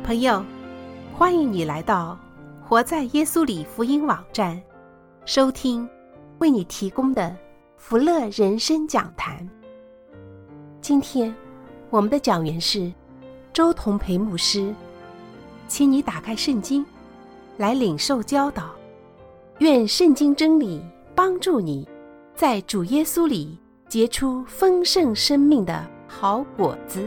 朋友，欢迎你来到活在耶稣里福音网站，收听为你提供的福乐人生讲坛。今天我们的讲员是周同培牧师，请你打开圣经来领受教导，愿圣经真理帮助你在主耶稣里结出丰盛生命的好果子。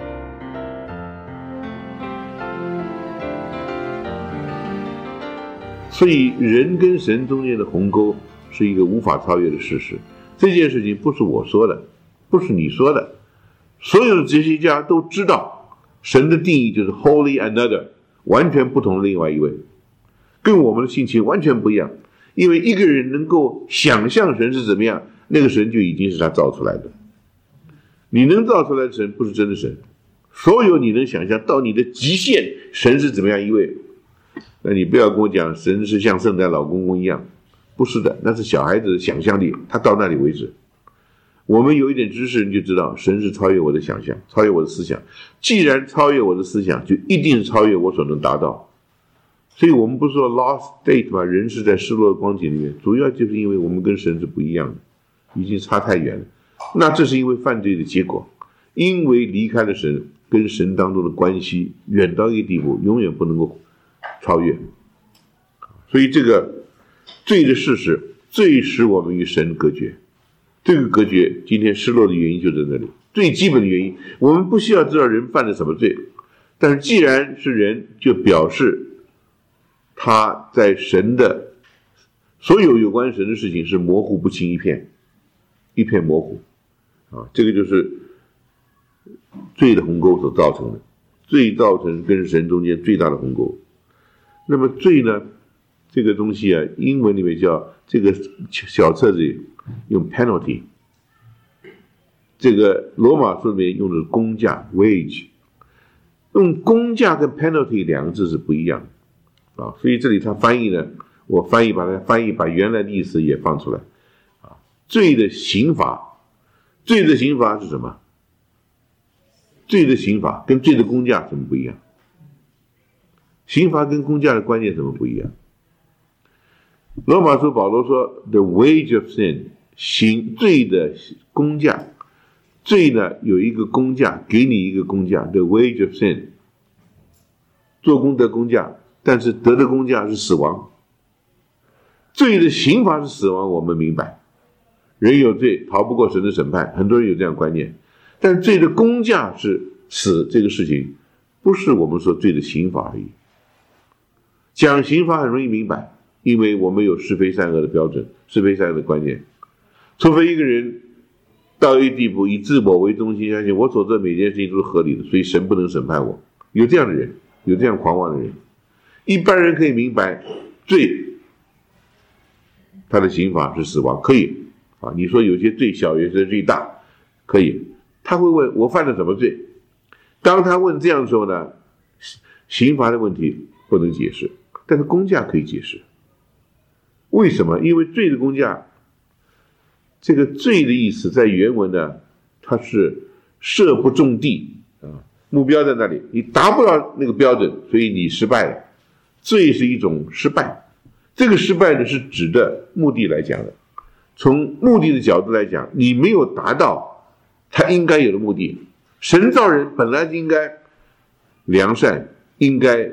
所以人跟神中间的鸿沟是一个无法超越的事实。这件事情不是我说的，不是你说的，所有的哲学家都知道神的定义就是 Holy Another， 完全不同的另外一位，跟我们的性情完全不一样。因为一个人能够想象神是怎么样，那个神就已经是他造出来的。你能造出来的神不是真的神，所有你能想象到你的极限，神是怎么样一位，那你不要跟我讲神是像圣诞老公公一样，不是的，那是小孩子的想象力，他到那里为止。我们有一点知识，你就知道神是超越我的想象，超越我的思想。既然超越我的思想，就一定是超越我所能达到。所以我们不是说 lost state 吗？人是在失落的光景里面，主要就是因为我们跟神是不一样的，已经差太远了。那这是因为犯罪的结果，因为离开了神，跟神当中的关系远到一个地步，永远不能够超越。所以这个罪的事实，罪使我们与神隔绝。这个隔绝今天失落的原因就在那里，最基本的原因，我们不需要知道人犯了什么罪，但是既然是人，就表示他在神的所有关神的事情是模糊不清，一片模糊啊，这个就是罪的鸿沟所造成的，罪造成跟神中间最大的鸿沟。那么罪呢，这个东西啊，英文里面叫这个小册子里用 penalty， 这个罗马书里面用的是工价 wage， 用工价跟 penalty 两个字是不一样的啊，所以这里他翻译呢，我把它翻译把原来的意思也放出来啊。罪的刑罚，罪的刑罚是什么？罪的刑罚跟罪的工价怎么不一样？刑罚跟工价的观念怎么不一样？罗马书保罗说 The wage of sin， 罪的工价，罪呢有一个工价，给你一个工价 The wage of sin， 做工得工价，但是得的工价是死亡。罪的刑罚是死亡，我们明白，人有罪逃不过神的审判，很多人有这样观念，但罪的工价是死，这个事情不是我们说罪的刑罚而已。讲刑罚很容易明白，因为我们有是非善恶的标准，是非善恶的观念。除非一个人到一个地步，以自我为中心，相信我所做的每件事情都是合理的，所以神不能审判我。有这样的人，有这样狂妄的人。一般人可以明白，罪他的刑罚是死亡，可以啊。你说有些罪小，有些罪大，可以。他会问我犯了什么罪？当他问这样的时候呢，刑罚的问题不能解释，但是工价可以解释。为什么？因为罪的工价，这个罪的意思在原文呢，它是射不中地啊，目标在那里，你达不到那个标准，所以你失败了。罪是一种失败，这个失败呢是指的目的来讲的。从目的的角度来讲，你没有达到他应该有的目的。神造人本来就应该良善，应该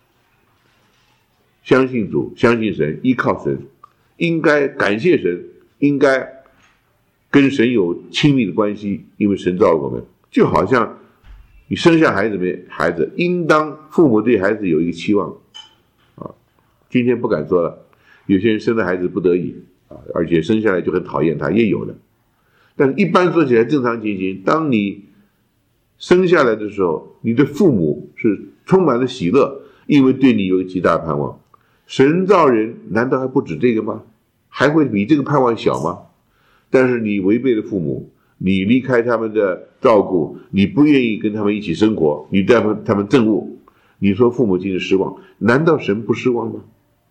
相信主，相信神，依靠神，应该感谢神，应该跟神有亲密的关系，因为神造我们。就好像你生下孩子应当父母对孩子有一个期望啊。今天不敢说了，有些人生的孩子不得已啊，而且生下来就很讨厌他，也有的。但是一般说起来，正常情形，当你生下来的时候，你的父母是充满了喜乐，因为对你有极大的盼望。神造人难道还不止这个吗？还会比这个盼望小吗？但是你违背了父母，你离开他们的照顾，你不愿意跟他们一起生活，你对他们憎恶，你说父母亲是失望，难道神不失望吗？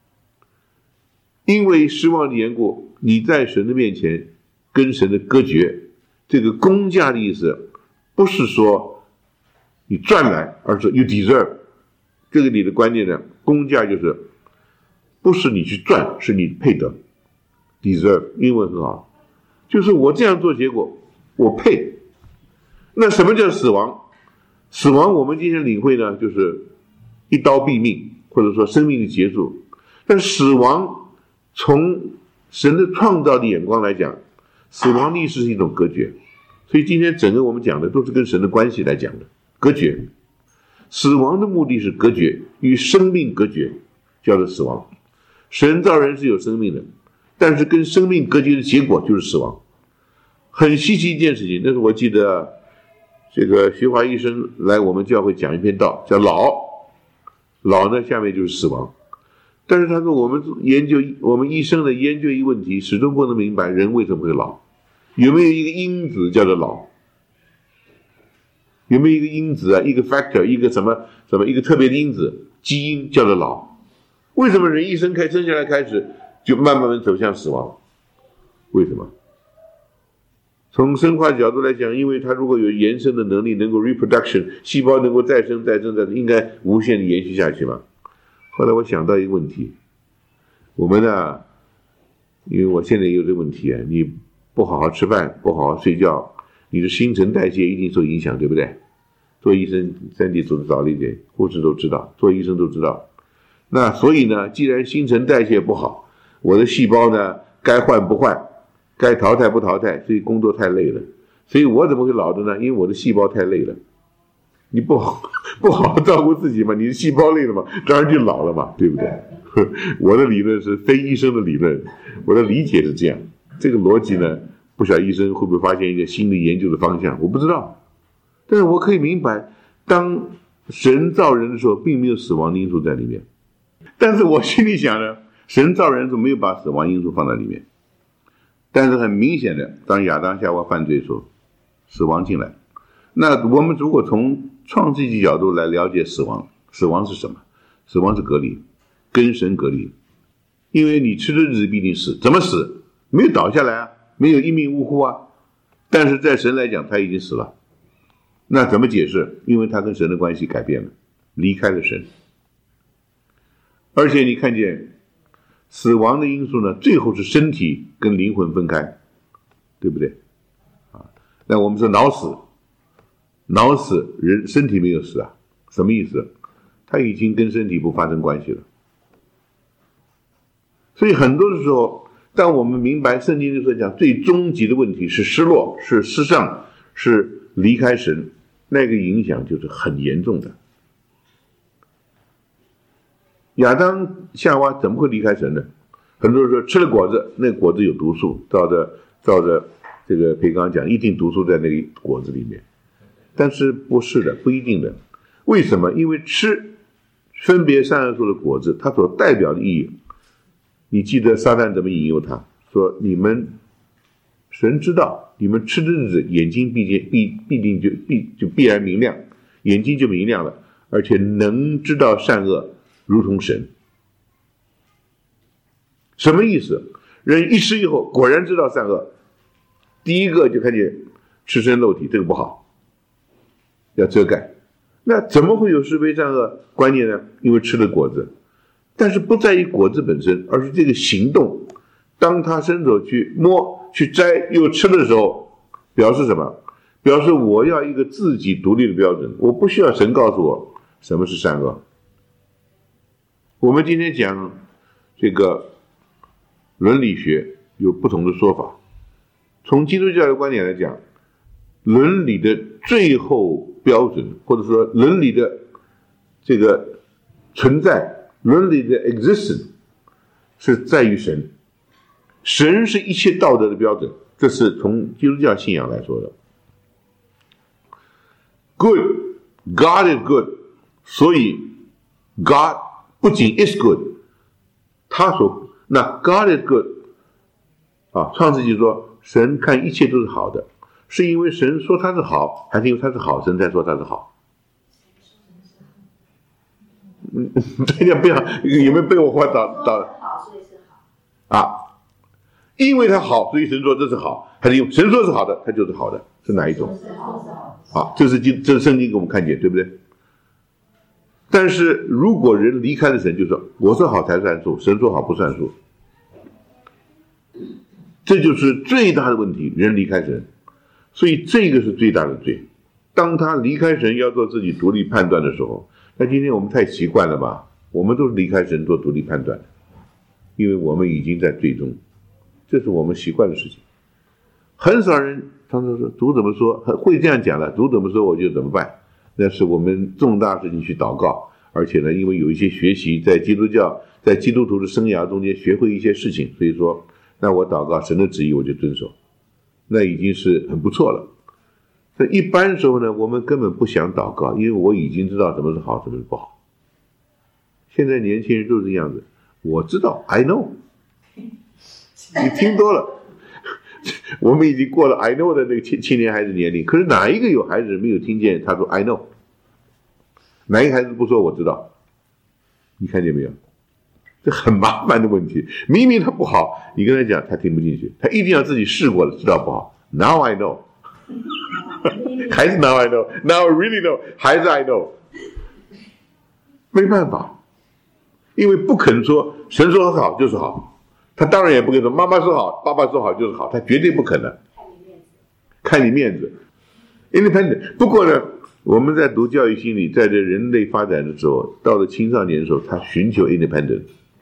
因为失望的缘故，你在神的面前跟神的隔绝。这个工价的意思不是说你赚来，而是 you deserve， 这个里的观念呢，工价就是不是你去赚，是你配得 ，deserve， 英文很好，就是我这样做，结果我配。那什么叫死亡？死亡我们今天领会呢，就是一刀毙命，或者说生命的结束。但死亡从神的创造的眼光来讲，死亡的意思是一种隔绝。所以今天整个我们讲的都是跟神的关系来讲的，隔绝。死亡的目的是隔绝，与生命隔绝，叫做死亡。神造人是有生命的，但是跟生命隔绝的结果就是死亡。很稀奇一件事情，那是我记得这个徐华医生来我们教会讲一篇道，叫老呢下面就是死亡。但是他说我们医生的研究一个问题，始终不能明白人为什么会老，有没有一个因子叫做老？有没有一个因子啊，一个 factor， 一个什么一个特别的因子基因叫做老？为什么人一生下来开始就慢慢走向死亡？为什么？从生化角度来讲，因为它如果有延伸的能力，能够 reproduction， 细胞能够再生，应该无限的延续下去嘛。后来我想到一个问题，我们呢，因为我现在也有这个问题啊，你不好好吃饭，不好好睡觉，你的新陈代谢一定受影响，对不对？做医生身体走得早了一点，护士都知道，做医生都知道。那所以呢，既然新陈代谢不好，我的细胞呢该换不换，该淘汰不淘汰，所以工作太累了。所以我怎么会老的呢？因为我的细胞太累了。你不好好照顾自己嘛，你的细胞累了嘛，当然就老了嘛，对不对？我的理论是非医生的理论，我的理解是这样。这个逻辑呢，不晓得医生会不会发现一个新的研究的方向，我不知道。但是我可以明白，当神造人的时候，并没有死亡的因素在里面。但是我心里想呢，神造人的时候没有把死亡因素放在里面。但是很明显的，当亚当夏娃犯罪的时候，死亡进来。那我们如果从创世纪角度来了解死亡，死亡是什么？死亡是隔离，跟神隔离。因为你吃的日子必定死，怎么死？没有倒下来啊，没有一命呜呼啊。但是在神来讲，他已经死了。那怎么解释？因为他跟神的关系改变了，离开了神。而且你看见死亡的因素呢，最后是身体跟灵魂分开，对不对？那我们说脑死人身体没有死啊，什么意思？他已经跟身体不发生关系了。所以很多的时候，当我们明白圣经就说讲最终极的问题是失落，是失丧，是离开神，那个影响就是很严重的。亚当夏娃怎么会离开神呢？很多人说吃了果子，那果子有毒素，照着这个培刚讲，一定毒素在那个果子里面。但是不是的，不一定的。为什么？因为吃分别善恶树的果子，它所代表的意义，你记得撒旦怎么引诱他说，神知道你们吃的日子眼睛必定必然明亮，眼睛就明亮了，而且能知道善恶如同神。什么意思？人一吃以后果然知道善恶，第一个就看见赤身露体，这个不好，要遮盖。那怎么会有是非善恶观念呢？因为吃了果子。但是不在于果子本身，而是这个行动。当他伸手去摸去摘又吃的时候，表示什么？表示我要一个自己独立的标准，我不需要神告诉我什么是善恶。我们今天讲这个伦理学有不同的说法。从基督教的观点来讲，伦理的最后标准，或者说伦理的这个存在，伦理的 existence 是在于神。神是一切道德的标准，这是从基督教信仰来说的。Good, God is good， 所以 God 不仅 is good， 那 God is good 创世纪说神看一切都是好的，是因为神说他是好，还是因为他是好神才说他是好？大家不要有没有被我话导因为他好，所以神说这是好，还是因为神说是好的，他就是好的，是哪一种？这是圣经给我们看见，对不对？ 但是如果人离开了神，就说我说好才算数，神说好不算数，这就是最大的问题，人离开神。所以这个是最大的罪。当他离开神要做自己独立判断的时候，那今天我们太习惯了吧，我们都是离开神做独立判断的，因为我们已经在罪中，这是我们习惯的事情。很少人常常说主怎么说，会这样讲的，主怎么说我就怎么办，那是我们重大事情去祷告。而且呢，因为有一些学习在基督教在基督徒的生涯中间学会一些事情，所以说那我祷告神的旨意我就遵守，那已经是很不错了。在一般时候呢，我们根本不想祷告，因为我已经知道什么是好什么是不好。现在年轻人都是这样子，我知道 I know， 你听多了我们已经过了 I know 的那个青年孩子年龄，可是哪一个有孩子没有听见他说 I know？ 哪一个孩子不说我知道？你看见没有？这很麻烦的问题。明明他不好，你跟他讲他听不进去，他一定要自己试过了知道不好。 Now I know 还是 Now I know， Now I really know， 还是 I know。 没办法，因为不肯说神说好就是好，他当然也不可能说妈妈说好爸爸说好就是好，他绝对不可能。看你面子 independent。 不过呢，我们在读教育心理，在这人类发展的时候，到了青少年的时候，他寻求 independent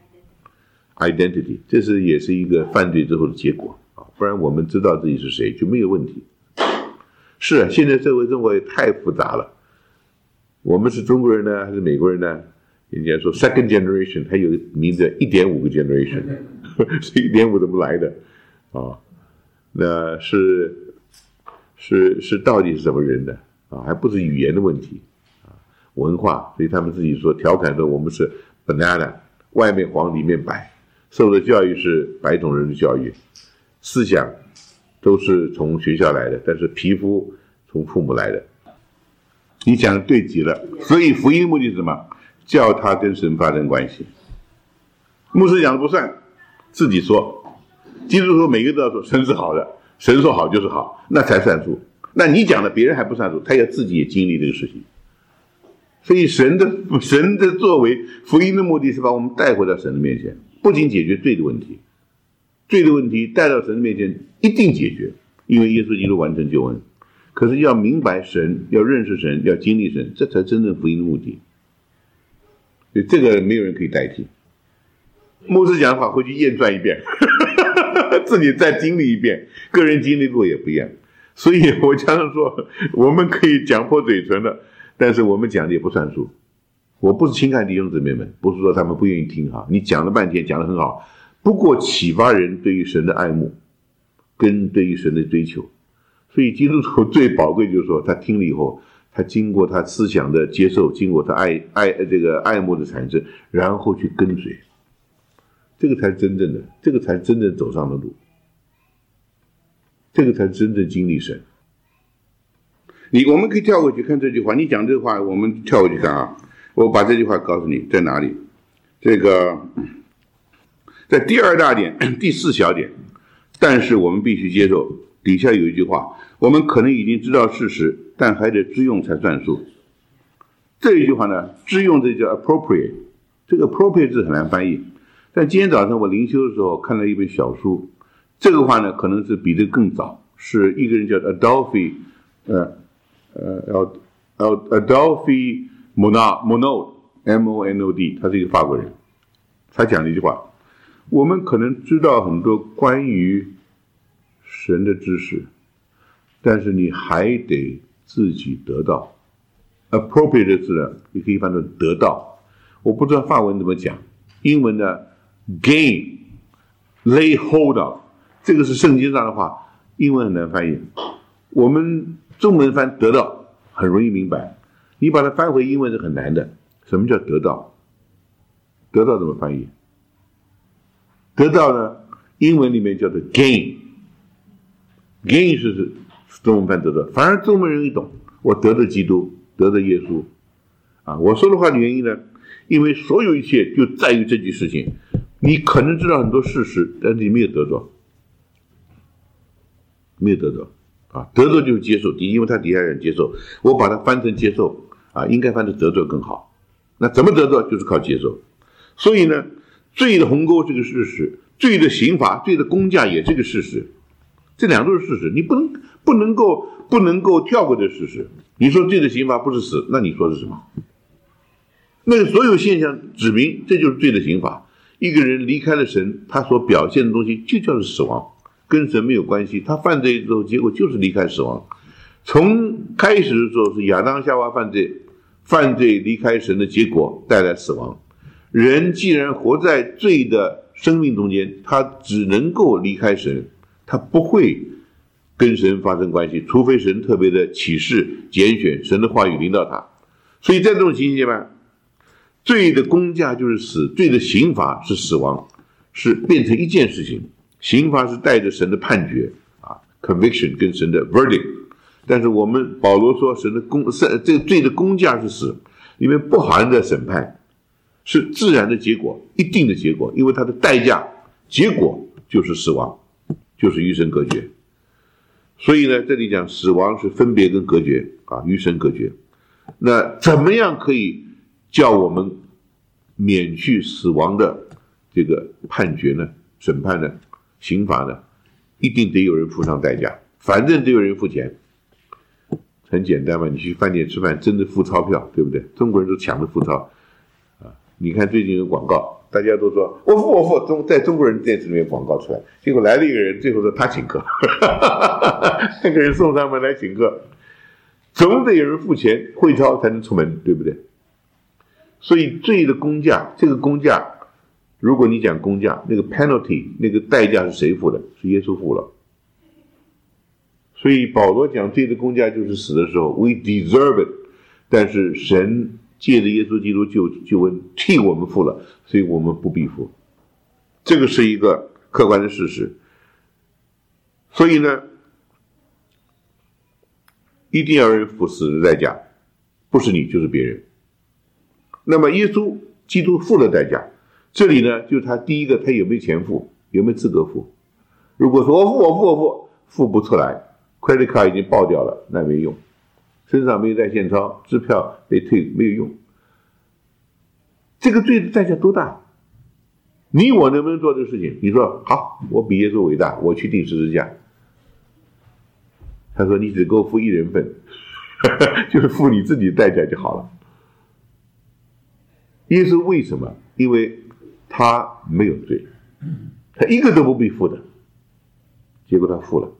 identity， 这是也是一个犯罪之后的结果啊，不然我们知道自己是谁就没有问题。是啊，现在社会生活也太复杂了。我们是中国人呢，还是美国人呢？人家说 second generation， 它有名字 1.5 个 generation， 是 1.5 怎么来的啊？那是到底是什么人的啊？还不是语言的问题啊，文化。所以他们自己说调侃说我们是 banana， 外面黄里面白，受的教育是白种人的教育，思想都是从学校来的，但是皮肤从父母来的。你讲的对极了。所以福音的目的是什么？叫他跟神发生关系。牧师讲的不算，自己说。基督徒每个都要说神是好的，神说好就是好，那才算数。那你讲的别人还不算数，他要自己也经历这个事情。所以神的作为，福音的目的是把我们带回到神的面前，不仅解决罪的问题，罪的问题带到神的面前一定解决，因为耶稣基督完成救恩。可是要明白神，要认识神，要经历神，这才真正福音的目的。所以这个没有人可以代替。牧师讲的话回去验转一遍自己再经历一遍，个人经历度也不一样。所以我常常说，我们可以讲破嘴唇了，但是我们讲的也不算数。我不是轻看弟兄姊妹们，不是说他们不愿意听哈，你讲了半天，讲得很好，不过启发人对于神的爱慕跟对于神的追求。所以基督徒最宝贵就是说，他听了以后，他经过他思想的接受，经过他这个爱慕的产生，然后去跟随，这个才是真正的，这个才是真正走上的路，这个才是真正经历神。我们可以跳过去看这句话，你讲这个话，我们跳过去看啊。我把这句话告诉你在哪里。这个在第二大点第四小点，但是我们必须接受。底下有一句话，我们可能已经知道事实，但还得知用才算数。这一句话呢，知用这叫 appropriate， 这个 appropriate 字很难翻译。但今天早上我灵修的时候看了一本小书，这个话呢可能是比这更早，是一个人叫 Adolphe Monod M-O-N-O-D， 他是一个法国人。他讲了一句话，我们可能知道很多关于神的知识，但是你还得自己得到。 appropriate 的字呢，你可以翻成得到。我不知道法文怎么讲，英文呢 gain lay hold of， 这个是圣经上的话，英文很难翻译。我们中文翻得到很容易明白，你把它翻回英文是很难的。什么叫得到？得到怎么翻译？得到呢，英文里面叫做 gain 是中文翻得到，反而中文人容易懂。我得着基督，得着耶稣啊！我说的话的原因呢，因为所有一切就在于这句事情。你可能知道很多事实，但是你没有得着，没有得着啊！得着就是接受，因为他底下人接受，我把它翻成接受啊，应该翻成得着更好。 那怎么得到？就是靠接受。所以呢，罪的鸿沟是个事实，罪的刑罚、罪的公价也是个事实，这两都是事实，你不能够跳过这事实。你说罪的刑罚不是死，那你说是什么？那个所有现象指明这就是罪的刑罚。一个人离开了神，他所表现的东西就叫做死亡，跟神没有关系。他犯罪之后，结果就是离开死亡。从开始的时候是亚当夏娃犯罪离开神的结果带来死亡。人既然活在罪的生命中间，他只能够离开神，他不会跟神发生关系，除非神特别的启示拣选，神的话语临到他。所以在这种情形下，罪的公价就是死，罪的刑罚是死亡，是变成一件事情。刑罚是带着神的判决conviction 跟神的 verdict， 但是我们保罗说神的这个罪的公价是死，里面不含着审判，是自然的结果，一定的结果，因为它的代价结果就是死亡，就是与神隔绝。所以呢，这里讲死亡是分别跟隔绝与神隔绝。那怎么样可以叫我们免去死亡的这个判决呢？审判呢？刑罚呢？一定得有人付上代价，反正得有人付钱。很简单嘛，你去饭店吃饭真的付钞票，对不对？中国人都抢着付钞你看最近有广告，大家都说我付，在中国人电视里面广告出来，结果来了一个人，最后说他请客那个人送他们来请客，总得有人付钱汇钞才能出门，对不对？所以罪的公价，这个公价，如果你讲公价，那个 penalty 那个代价是谁付的？是耶稣付了。所以保罗讲罪的公价就是死的时候 we deserve it， 但是神借着耶稣基督救恩替我们付了，所以我们不必付。这个是一个客观的事实。所以呢，一定要有人付死的代价，不是你就是别人。那么耶稣基督付了代价，这里呢，就是他第一个，他有没有钱付，有没有资格付。如果说我付不出来， credit card 已经爆掉了，那没用，身上没有带现钞，支票被退没有用。这个罪的代价多大？你我能不能做这个事情？你说好，我比耶稣伟大，我去钉十字架。他说你只够付一人份就是付你自己的代价就好了。耶稣为什么？因为他没有罪，他一个都不必付的，结果他付了。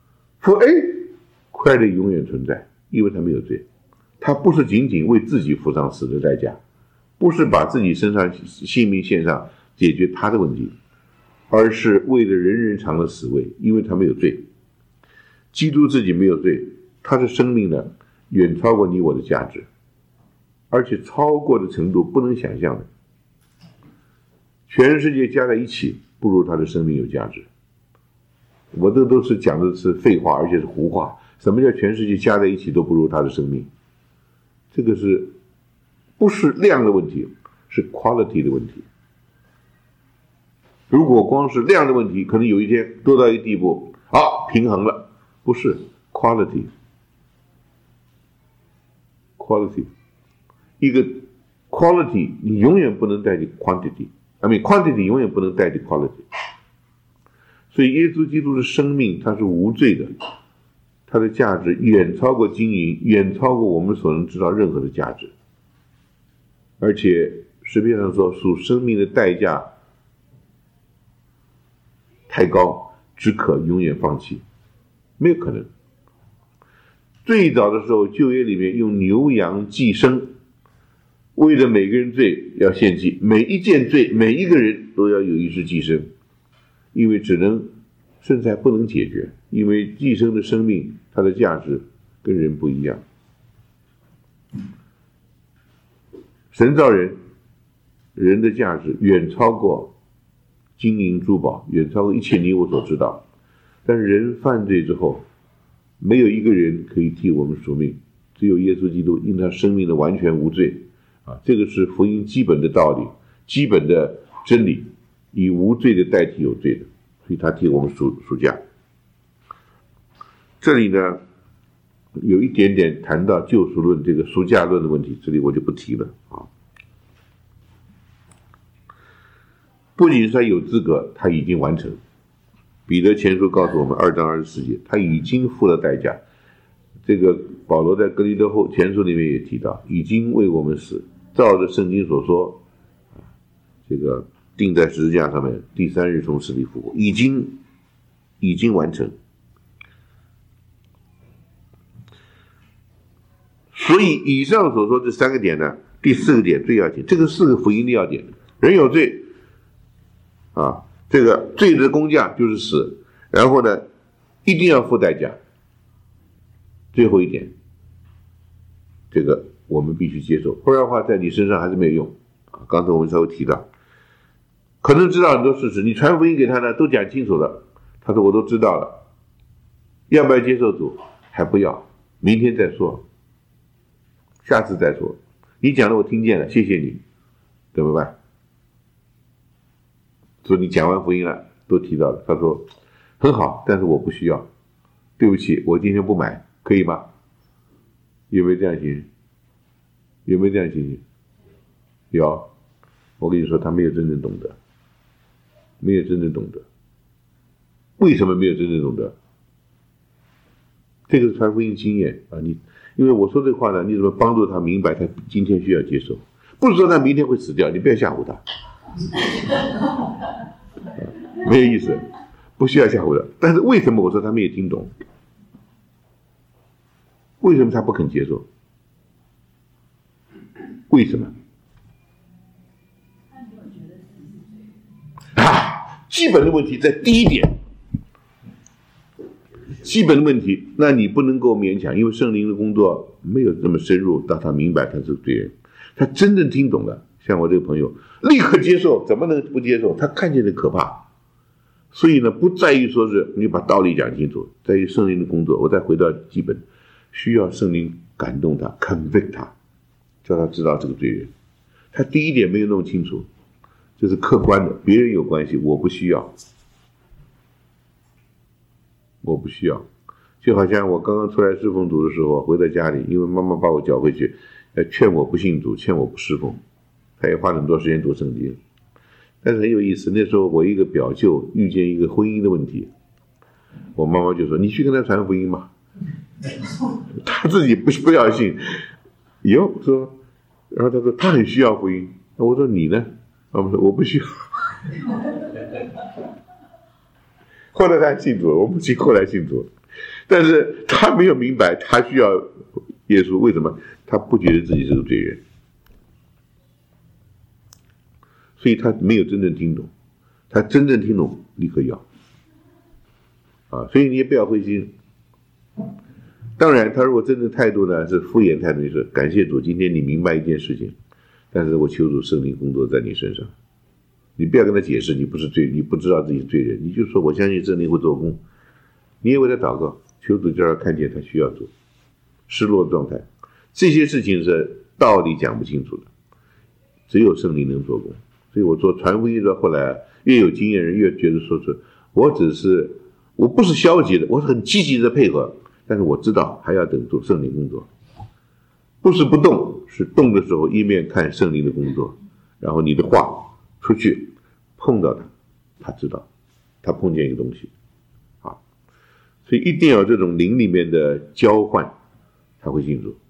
快乐永远存在，因为他没有罪。他不是仅仅为自己付上死的代价，不是把自己身上性命献上解决他的问题，而是为了人人尝的死味，因为他没有罪。基督自己没有罪，他的生命呢远超过你我的价值，而且超过的程度不能想象的。全世界加在一起不如他的生命有价值。我这都是讲的是废话，而且是胡话。什么叫全世界加在一起都不如他的生命？这个是不是量的问题，是 quality 的问题。如果光是量的问题，可能有一天多到一地步，好，平衡了。不是 quality， 一个 quality 你永远不能代替 quantity，quantity 永远不能代替 quality。所以耶稣基督的生命他是无罪的，他的价值远超过金银，远超过我们所能知道任何的价值。而且诗篇上说属生命的代价太高，只可永远放弃，没有可能。最早的时候旧约里面用牛羊祭牲，为了每个人罪要献祭，每一件罪每一个人都要有一只祭牲，因为只能甚至还不能解决，因为祭牲的生命它的价值跟人不一样。神造人，人的价值远超过金银珠宝，远超过一切你我所知道。但是人犯罪之后，没有一个人可以替我们赎命，只有耶稣基督，因他生命的完全无罪这个是福音基本的道理，基本的真理，以无罪的代替有罪的，所以他替我们赎价。这里呢有一点点谈到救赎论这个赎价论的问题，这里我就不提了不仅是他有资格，他已经完成。彼得前书告诉我们2章24节，他已经付了代价。这个保罗在哥林多后前书里面也提到，已经为我们死，照着圣经所说，这个钉在十字架上面，第3日从死里复活，已经完成。所以以上所说这3个点呢，第4个点最要紧，这个4个福音的要点，人有罪这个罪的工价就是死，然后呢一定要付代价。最后一点，这个我们必须接受，不然的话在你身上还是没有用。刚才我们稍微提到，可能知道很多事实，你传福音给他呢都讲清楚了，他说我都知道了，要不要接受主？还不要，明天再说，下次再说，你讲的我听见了，谢谢你，怎么办？说你讲完福音了，都提到了，他说很好，但是我不需要，对不起，我今天不买，可以吗？有没有这样情形？有没有这样情形？有。我跟你说，他没有真正懂得，没有真正懂得。为什么没有真正懂得？这个是传福音经验因为我说这话呢，你怎么帮助他明白他今天需要接受？不是说他明天会死掉，你不要吓唬他。没有意思，不需要吓唬的。但是为什么我说他没有听懂？为什么他不肯接受？为什么？基本的问题在第一点，基本的问题，那你不能够勉强，因为圣灵的工作没有这么深入到他明白他是罪人，他真正听懂了。像我这个朋友立刻接受，怎么能不接受？他看见的可怕。所以呢，不在于说是你把道理讲清楚，在于圣灵的工作。我再回到基本，需要圣灵感动他 convict 他，叫他知道这个罪人。他第一点没有弄清楚，这是客观的，别人有关系，我不需要，我不需要。就好像我刚刚出来侍奉主的时候，回到家里，因为妈妈把我叫回去，劝我不信主，劝我不侍奉，他也花了很多时间读圣经。但是很有意思，那时候我一个表舅遇见一个婚姻的问题，我妈妈就说：“你去跟他传福音嘛。”他自己不要信，说，然后他说他很需要福音。我说你呢？妈妈说我不需要。后来他信主了，我母亲后来信主了，但是他没有明白他需要耶稣，为什么？他不觉得自己是个罪人。所以他没有真正听懂，他真正听懂立刻要所以你也不要灰心。当然他如果真正态度呢是敷衍态度，就是感谢主，今天你明白一件事情，但是我求主圣灵工作在你身上，你不要跟他解释你不是罪，你不知道自己是罪人，你就说我相信圣灵会做工，你也为他祷告，求主叫他看见他需要主失落的状态。这些事情是道理讲不清楚的，只有圣灵能做工。所以我做传福音的，后来越有经验人越觉得说是我不是消极的，我是很积极的配合，但是我知道还要等做圣灵工作，不是不动，是动的时候一面看圣灵的工作，然后你的话出去碰到他知道他碰见一个东西所以一定要有这种灵里面的交换才会信主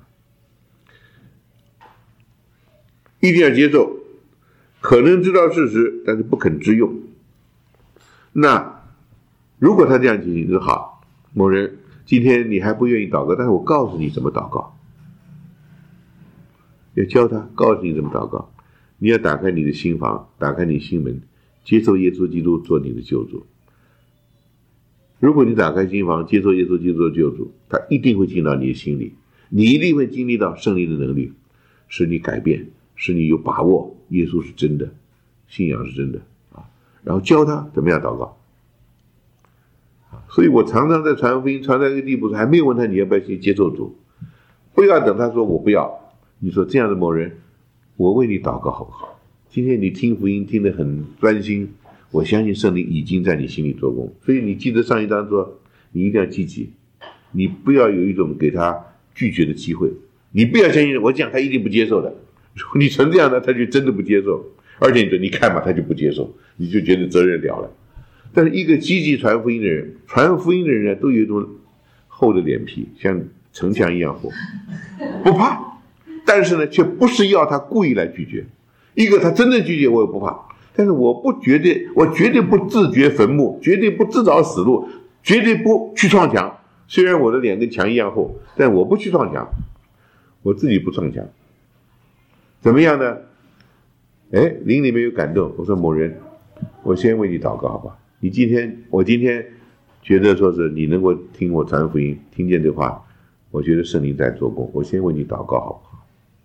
一定要接受。可能知道事实，但是不肯知用。那如果他这样情形就好，某人今天你还不愿意祷告，但是我告诉你怎么祷告，要教他，告诉你怎么祷告。你要打开你的心房，打开你心门，接受耶稣基督做你的救主。如果你打开心房，接受耶稣基督的救主，他一定会进到你的心里，你一定会经历到圣灵的能力，使你改变，使你有把握耶稣是真的，信仰是真的然后教他怎么样祷告所以我常常在传福音传到一个地步，还没有问他你要不要去接受主，不要等他说我不要，你说这样的某人，我为你祷告好不好？今天你听福音听得很专心，我相信圣灵已经在你心里做工。所以你记得上一章说，你一定要积极，你不要有一种给他拒绝的机会，你不要相信我讲他一定不接受的，你成这样的他就真的不接受， 而且你看嘛，他就不接受，你就觉得责任了了。但是一个积极传福音的人，传福音的人呢，都有一种厚的脸皮，像城墙一样厚，不怕，但是呢，却不是要他故意来拒绝。一个他真正拒绝我也不怕，但是我绝对不自掘坟墓，绝对不自找死路，绝对不去撞墙。虽然我的脸跟墙一样厚，但我不去撞墙，我自己不撞墙。怎么样呢？灵里面有感动，我说某人，我先为你祷告好吧？我今天觉得说是你能够听我传福音，听见这话，我觉得圣灵在做工，我先为你祷告好不好？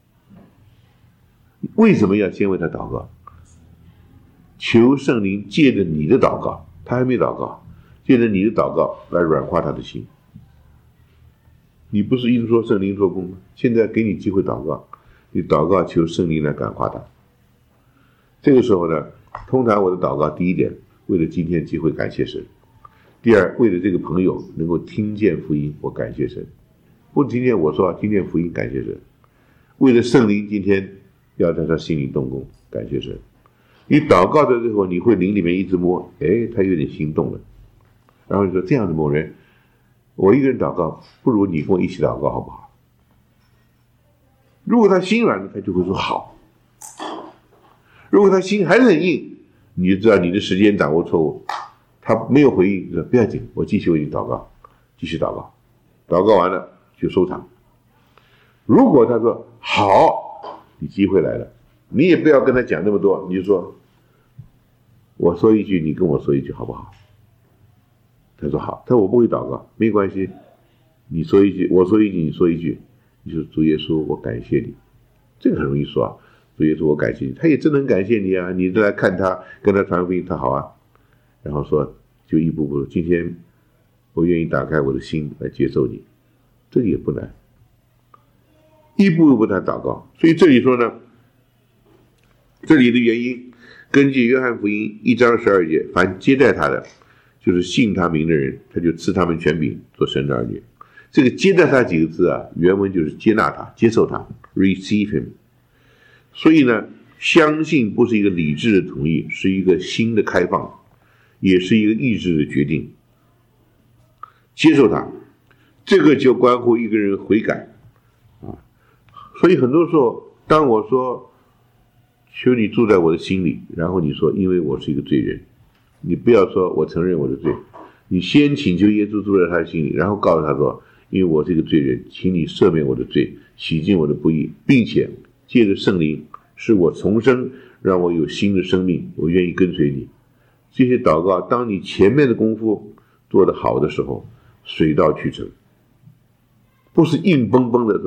为什么要先为他祷告？求圣灵借着你的祷告，他还没祷告，借着你的祷告来软化他的心。你不是一直说圣灵做工吗？现在给你机会祷告，你祷告求圣灵来感化他。这个时候呢，通常我的祷告，第一点，为了今天机会感谢神；第二，为了这个朋友能够听见福音，我感谢神。不听见我说，听见福音，感谢神。为了圣灵今天要在他心里动工，感谢神。你祷告的时候，你会灵里面一直摸，他有点心动了，然后你说这样的某人，我一个人祷告，不如你跟我一起祷告好不好？如果他心软了，他就会说好。如果他心还是很硬，你就知道你的时间掌握错误，他没有回应，你说不要紧，我继续为你祷告，继续祷告，祷告完了就收场。如果他说好，你机会来了，你也不要跟他讲那么多，你就说我说一句，你跟我说一句好不好？他说好，他说我不会祷告，没关系，你说一句，我说一句，你说一句，你说主耶稣，我感谢你，这个很容易说啊。主耶稣，我感谢你，他也真能感谢你啊！你都来看他，跟他传福音，他好啊。然后说，就一步步，今天我愿意打开我的心来接受你，这个也不难，一步一步的祷告。所以这里说呢，这里的原因，根据约翰福音1章12节，凡接待他的，就是信他名的人，他就赐他们权柄做神的儿女。这个接待他几个字啊，原文就是接纳他，接受他 ，receive him。所以呢，相信不是一个理智的同意，是一个心的开放，也是一个意志的决定。接受它，这个就关乎一个人悔改啊。所以很多时候，当我说求你住在我的心里，然后你说因为我是一个罪人，你不要说我承认我的罪，你先请求耶稣住在他的心里，然后告诉他说，因为我是一个罪人，请你赦免我的罪，洗净我的不义，并且借着圣灵使我重生，让我有新的生命，我愿意跟随你。这些祷告，当你前面的功夫做得好的时候，水到渠成，不是硬邦邦的说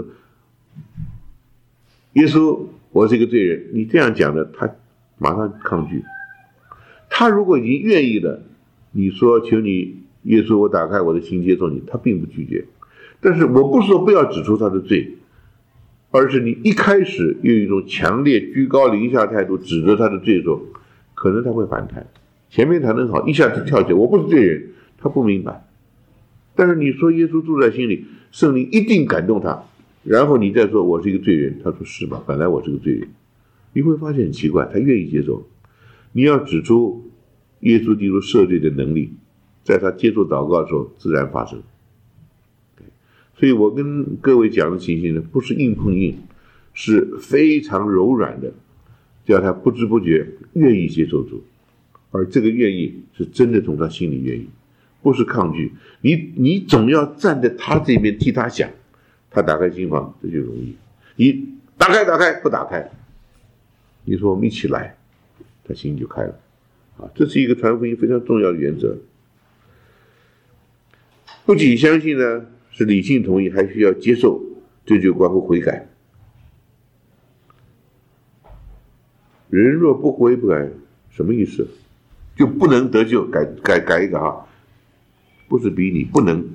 耶稣我是一个罪人，你这样讲的，他马上抗拒。他如果已经愿意了，你说求你耶稣我打开我的心接受你，他并不拒绝。但是我不是说不要指出他的罪，而是你一开始用一种强烈居高临下态度指责他的罪的时候，可能他会反弹。前面谈得好，一下子跳起来，我不是罪人，他不明白。但是你说耶稣住在心里，圣灵一定感动他，然后你再说我是一个罪人，他说是吧，本来我是个罪人，你会发现很奇怪，他愿意接受。你要指出耶稣基督赦罪的能力，在他接受祷告的时候自然发生。所以我跟各位讲的情形呢，不是硬碰硬，是非常柔软的，叫他不知不觉愿意接受主，而这个愿意是真的从他心里愿意，不是抗拒。你总要站在他这边替他想，他打开心房这就容易。你打开不打开，你说我们一起来，他心就开了啊！这是一个传福音非常重要的原则。不仅相信呢是理性同意，还需要接受，这就关乎悔改。人若不悔不改，什么意思？就不能得救。改一个哈，不是比你不能，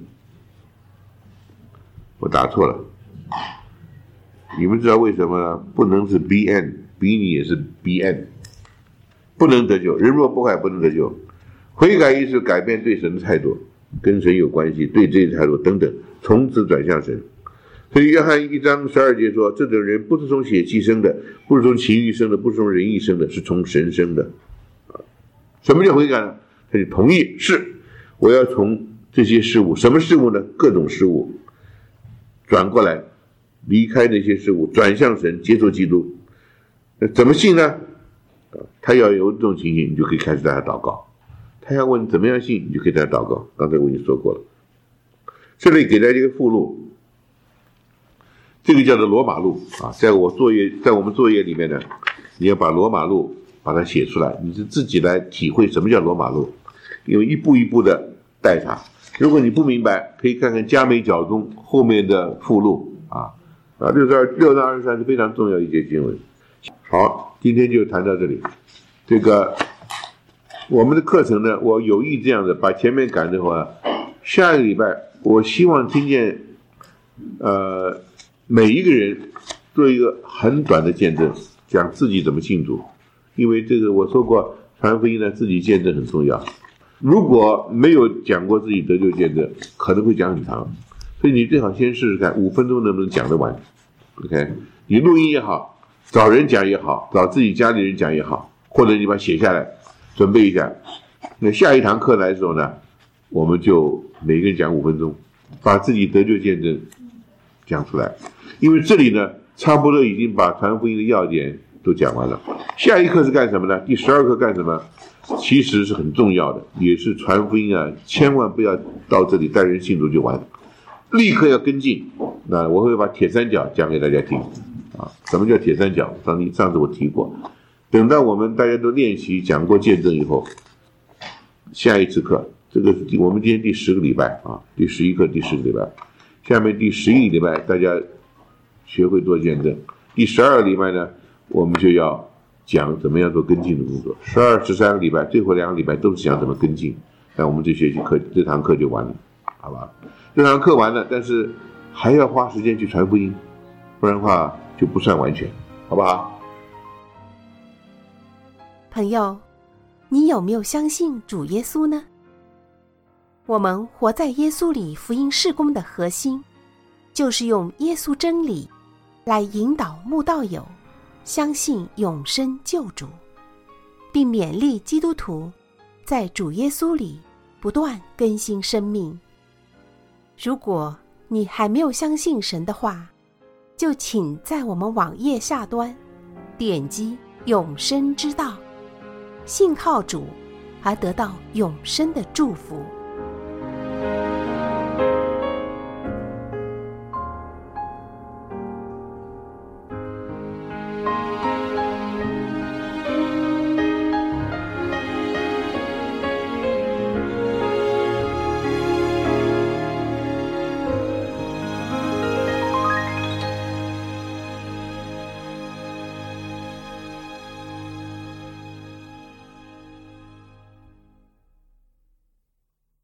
我打错了。你们知道为什么呢？不能是 bn， 比你也是 bn， 不能得救。人若不悔不能得救。悔改意思改变对神的态度，跟神有关系，对这些态度等等，从此转向神。 所以约翰1章12节说，这种人不是从血气生的，不是从情欲生的，不是从人意生的，是从神生的。什么叫悔改呢？他就同意，是我要从这些事物，什么事物呢？各种事物转过来，离开那些事物，转向神，接受基督。怎么信呢？他要有这种情形，你就可以开始带他祷告。他要问怎么样信，你就可以带他祷告。刚才我已经说过了。这里给大家一个附录，这个叫做罗马路啊，在我们作业里面呢，你要把罗马路把它写出来，你是自己来体会什么叫罗马路，因为一步一步的带它。如果你不明白，可以看看嘉美角中后面的附录啊，6到23是非常重要一节经文。好，今天就谈到这里。这个我们的课程呢，我有意这样的把前面赶的话，下一个礼拜我希望听见每一个人做一个很短的见证，讲自己怎么信主。因为这个我说过，传福音呢，自己见证很重要。如果没有讲过自己得救见证，可能会讲很长，所以你最好先试试看5分钟能不能讲得完。 OK， 你录音也好，找人讲也好，找自己家里人讲也好，或者你把它写下来准备一下。那下一堂课来的时候呢，我们就每个人讲5分钟，把自己得救见证讲出来。因为这里呢差不多已经把传福音的要点都讲完了。下一课是干什么呢？第12课干什么？其实是很重要的，也是传福音啊，千万不要到这里带人信主就完，立刻要跟进。那我会把铁三角讲给大家听啊。什么叫铁三角？上次我提过。等到我们大家都练习讲过见证以后，下一次课，这个我们今天第10个礼拜啊，第11课第10个礼拜，下面第11个礼拜大家学会做见证，第12个礼拜呢，我们就要讲怎么样做跟进的工作。12、13个礼拜，最后2个礼拜都是讲怎么跟进。那我们这堂课就完了，好吧？这堂课完了，但是还要花时间去传福音，不然的话就不算完全，好不好？ 朋友，你有没有相信主耶稣呢？我们活在耶稣里福音事工的核心，就是用耶稣真理来引导慕道友相信永生救主，并勉励基督徒在主耶稣里不断更新生命。如果你还没有相信神的话，就请在我们网页下端点击永生之道，信靠主而得到永生的祝福。